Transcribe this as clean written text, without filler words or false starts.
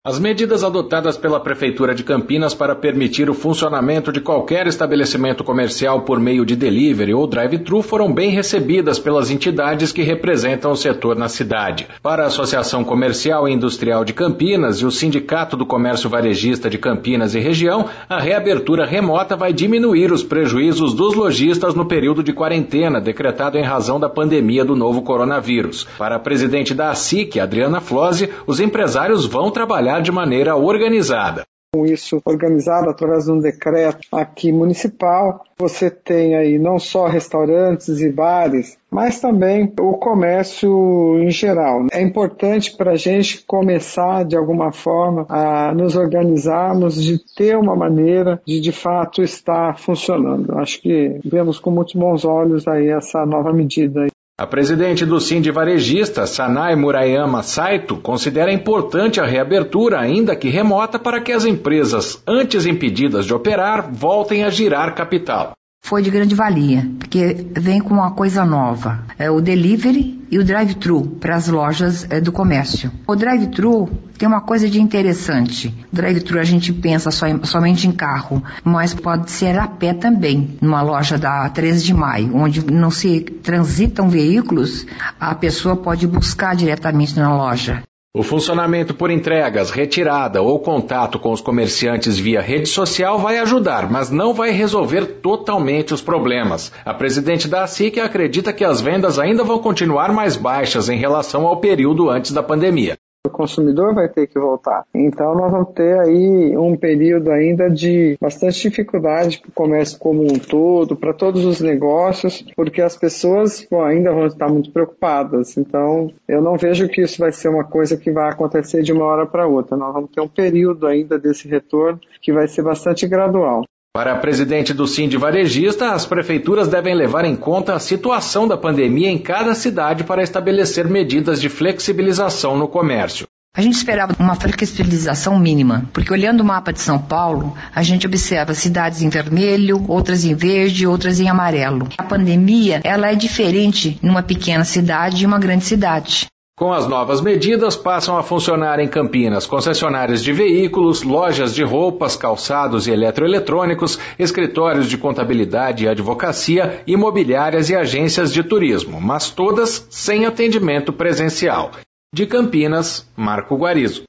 As medidas adotadas pela Prefeitura de Campinas para permitir o funcionamento de qualquer estabelecimento comercial por meio de delivery ou drive-thru foram bem recebidas pelas entidades que representam o setor na cidade. Para a Associação Comercial e Industrial de Campinas e o Sindicato do Comércio Varejista de Campinas e Região, a reabertura remota vai diminuir os prejuízos dos lojistas no período de quarentena decretado em razão da pandemia do novo coronavírus. Para a presidente da ASIC, Adriana Flose, os empresários vão trabalhar de maneira organizada. Com isso organizado através de um decreto aqui municipal, você tem aí não só restaurantes e bares, mas também o comércio em geral. É importante para a gente começar de alguma forma a nos organizarmos, de ter uma maneira de fato estar funcionando. Acho que vemos com muitos bons olhos aí essa nova medida. A presidente do Sindi Varejista, Sanai Murayama Saito, considera importante a reabertura, ainda que remota, para que as empresas, antes impedidas de operar, voltem a girar capital. Foi de grande valia, porque vem com uma coisa nova, o delivery e o drive-thru para as lojas do comércio. O drive-thru tem uma coisa de interessante. O drive-thru a gente pensa somente em carro, mas pode ser a pé também. Numa loja da 13 de maio, onde não se transitam veículos, a pessoa pode buscar diretamente na loja. O funcionamento por entregas, retirada ou contato com os comerciantes via rede social vai ajudar, mas não vai resolver totalmente os problemas. A presidente da ASIC acredita que as vendas ainda vão continuar mais baixas em relação ao período antes da pandemia. O consumidor vai ter que voltar. Então nós vamos ter aí um período ainda de bastante dificuldade para o comércio como um todo, para todos os negócios, porque as pessoas ainda vão estar muito preocupadas. Então eu não vejo que isso vai ser uma coisa que vai acontecer de uma hora para outra. Nós vamos ter um período ainda desse retorno que vai ser bastante gradual. Para a presidente do Sindi Varejista, as prefeituras devem levar em conta a situação da pandemia em cada cidade para estabelecer medidas de flexibilização no comércio. A gente esperava uma flexibilização mínima, porque olhando o mapa de São Paulo, a gente observa cidades em vermelho, outras em verde, outras em amarelo. A pandemia, ela é diferente numa pequena cidade e uma grande cidade. Com as novas medidas, passam a funcionar em Campinas concessionárias de veículos, lojas de roupas, calçados e eletroeletrônicos, escritórios de contabilidade e advocacia, imobiliárias e agências de turismo, mas todas sem atendimento presencial. De Campinas, Marco Guarizo.